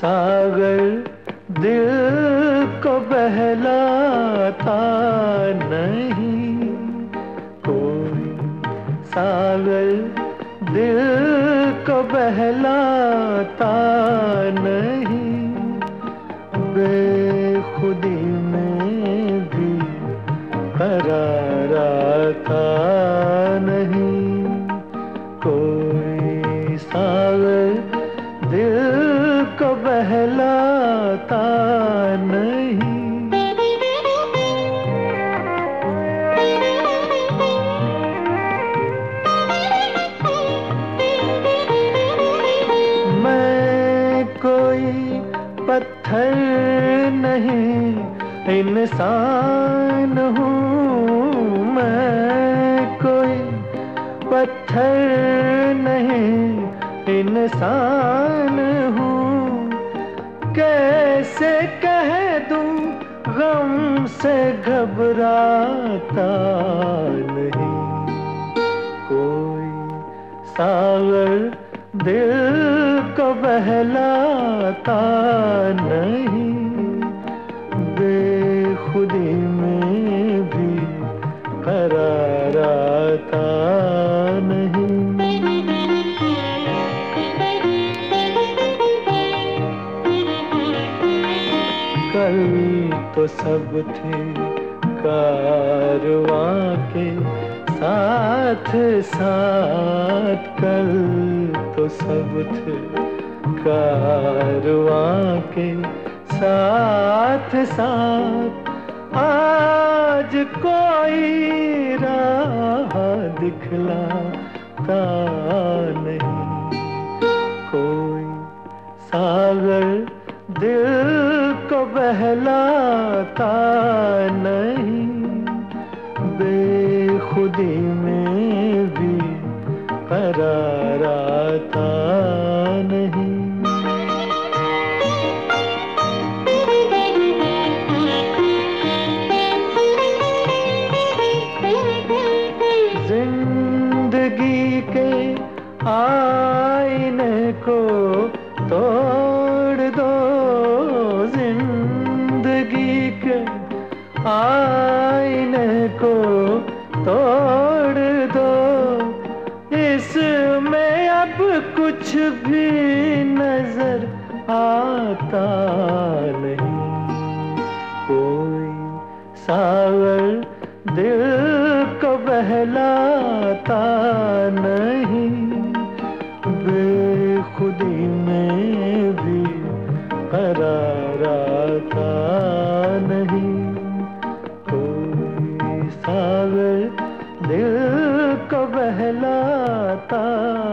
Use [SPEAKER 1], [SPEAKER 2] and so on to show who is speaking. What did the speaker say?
[SPEAKER 1] सागर दिल को बहलाता नहीं, कोई सागर दिल को बहलाता नहीं, बेखुदी में भी करार आता नहीं, कोई सागर दिल को बहलाता नहीं। मैं कोई पत्थर नहीं इंसान हूँ, मैं कोई पत्थर नहीं इंसान हूँ, कैसे कह दूँ गम से घबराता नहीं, कोई सागर दिल को बहलाता नहीं, बेखुदी में भी करार आता नहीं। कल तो सब थे कारवां के साथ साथ, कल तो सब थे कारवां के साथ साथ, आज कोई राह दिखलाता नहीं, कोई सागर दिल को बहलाता नहीं, बेखुदी में भी करार आता नहीं। जिंदगी के आईने को तोड़ दो, जिंदगी के आईने को तोड़ दो, इसमें अब कुछ भी नजर आता नहीं, कोई सागर दिल को बहलाता नहीं, बेखुदी में भी करार आता नहीं, कोई सागर दिल को बहलाता